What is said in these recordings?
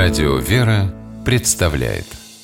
Радио «Вера» представляет.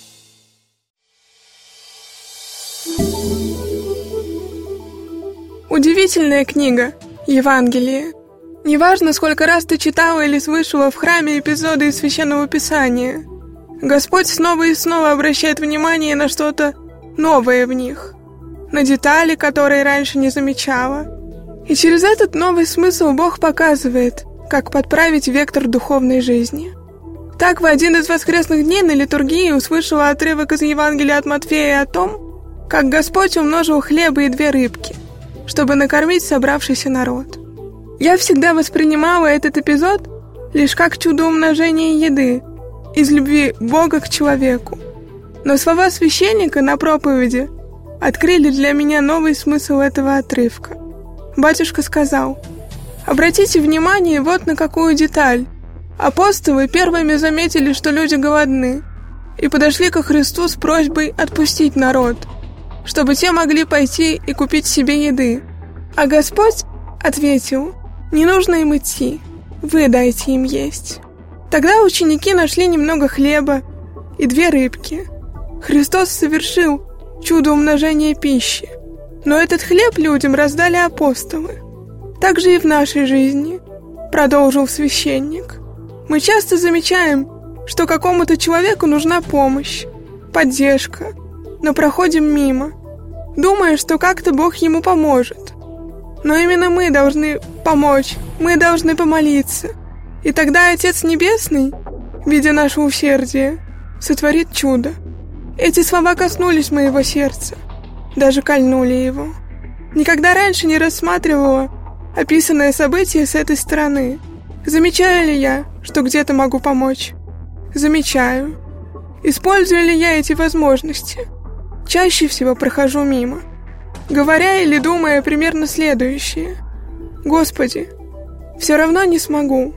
Удивительная книга «Евангелие». Неважно, сколько раз ты читала или слышала в храме эпизоды из Священного Писания, Господь снова и снова обращает внимание на что-то новое в них, на детали, которые раньше не замечала. И через этот новый смысл Бог показывает, как подправить вектор духовной жизни. Так, в один из воскресных дней на литургии услышала отрывок из Евангелия от Матфея о том, как Господь умножил хлеба и 2 рыбки, чтобы накормить собравшийся народ. Я всегда воспринимала этот эпизод лишь как чудо умножения еды из любви Бога к человеку. Но слова священника на проповеди открыли для меня новый смысл этого отрывка. Батюшка сказал: «Обратите внимание вот на какую деталь. Апостолы первыми заметили, что люди голодны, и подошли ко Христу с просьбой отпустить народ, чтобы те могли пойти и купить себе еды. А Господь ответил: не нужно им идти, вы дайте им есть». Тогда ученики нашли немного хлеба и 2 рыбки. Христос совершил чудо умножения пищи, но этот хлеб людям раздали апостолы. Так же и в нашей жизни, продолжил священник. Мы часто замечаем, что какому-то человеку нужна помощь, поддержка, но проходим мимо, думая, что как-то Бог ему поможет. Но именно мы должны помочь, мы должны помолиться. И тогда Отец Небесный, видя наше усердие, сотворит чудо. Эти слова коснулись моего сердца, даже кольнули его. Никогда раньше не рассматривала описанное событие с этой стороны. Замечаю ли я, что где-то могу помочь? Замечаю. Использую ли я эти возможности? Чаще всего прохожу мимо, говоря или думая примерно следующее: «Господи, все равно не смогу.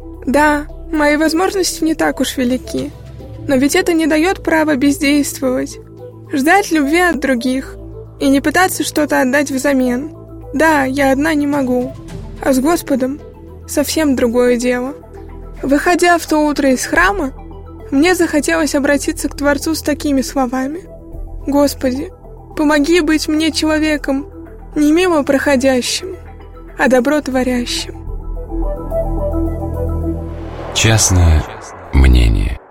Да, мои возможности не так уж велики, но ведь это не дает права бездействовать, ждать любви от других и не пытаться что-то отдать взамен. Да, я одна не могу, а с Господом совсем другое дело». Выходя в то утро из храма, мне захотелось обратиться к Творцу с такими словами: «Господи, помоги быть мне человеком, не мимо проходящим, а добро творящим». Частное мнение.